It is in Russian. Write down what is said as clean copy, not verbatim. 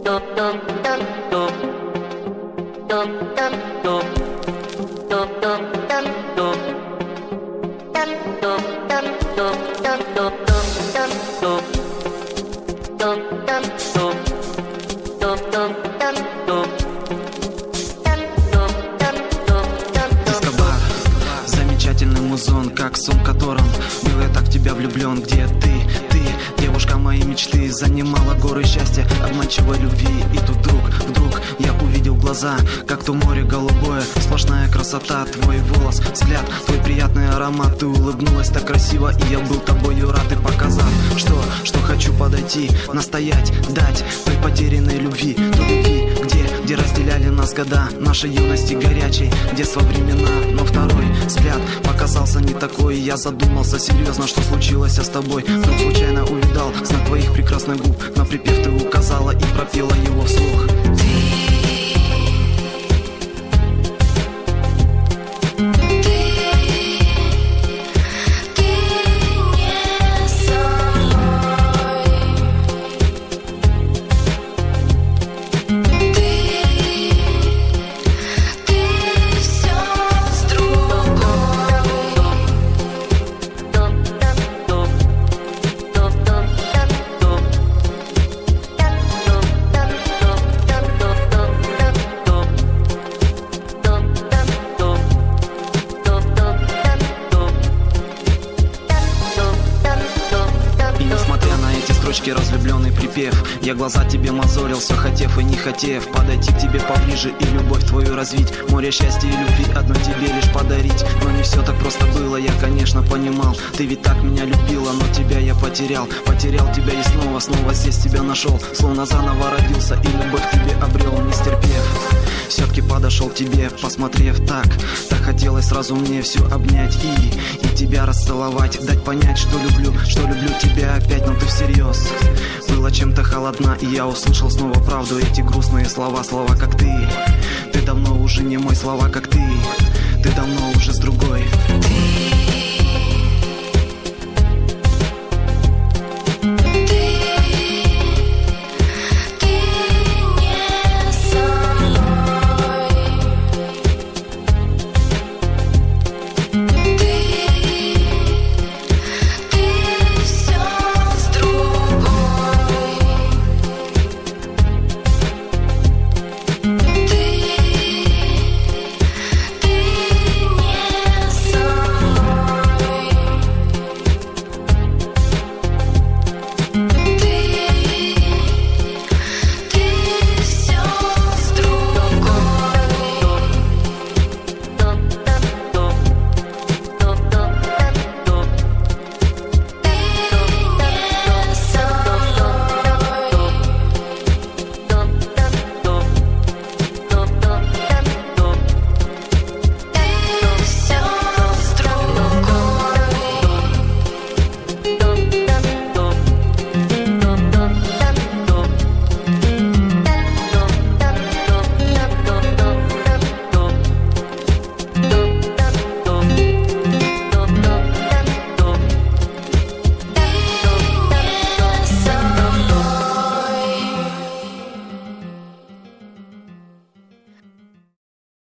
Замечательный музон, как сон, в котором был я так в тебя влюблен. Где ты, девушка моей мечты, занимала горы счастья, обманчивой любви. И тут вдруг я увидел глаза, как то море голубое, сплошная красота, твой волос, взгляд, твой приятный аромат. Ты улыбнулась так красиво, и я был тобою рад. И показав, что хочу подойти, настоять, дать той потерянной любви, той любви, где разделяли нас года нашей юности горячей, детства времена. Но второй взгляд показался не такой, я задумался серьезно, что случилось с тобой. Вдруг случайно увидал знак твоих прекрасных губ, на припев ты указала и пропела его вслух. Разлюбленный припев, я глаза тебе мозолил, все хотев и не хотев подойти к тебе поближе и любовь твою развить, море счастья и любви одной тебе лишь подарить. Но не все так просто было, я конечно понимал, ты ведь так меня любила, но тебя я потерял тебя и снова здесь тебя нашел, словно заново родился и любовь к тебе обрел, не стерпев. Все-таки подошел к тебе, посмотрев так хотелось сразу мне все обнять и тебя расцеловать, дать понять, что люблю тебя опять, но ты всерьез была чем-то холодна, и я услышал снова правду, эти грустные слова как ты давно уже не мой, слова как ты давно уже с другой.